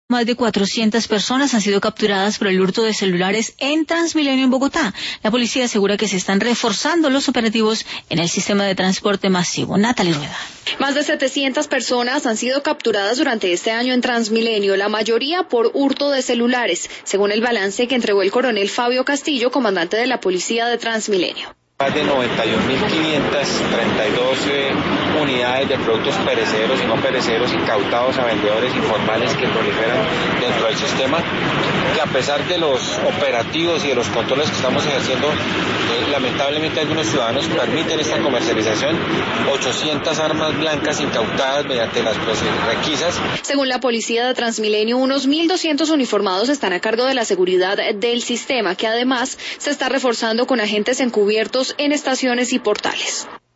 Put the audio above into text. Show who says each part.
Speaker 1: Más de 400 personas han sido capturadas por el hurto de celulares en Transmilenio en Bogotá. La policía asegura que se están reforzando los operativos en el sistema de transporte masivo. Natalie Rueda.
Speaker 2: Más de 700 personas han sido capturadas durante este año en Transmilenio, la mayoría por hurto de celulares, según el balance que entregó el coronel Fabio Castillo, comandante de la policía de Transmilenio.
Speaker 3: Más de 91.532 unidades de productos perecederos y no perecederos incautados a vendedores informales que proliferan dentro del sistema, que a pesar de los operativos y de los controles que estamos ejerciendo, lamentablemente algunos ciudadanos permiten esta comercialización. 800 armas blancas incautadas mediante las requisas.
Speaker 2: Según la policía de Transmilenio, unos 1.200 uniformados están a cargo de la seguridad del sistema, que además se está reforzando con agentes encubiertos en estaciones y portales.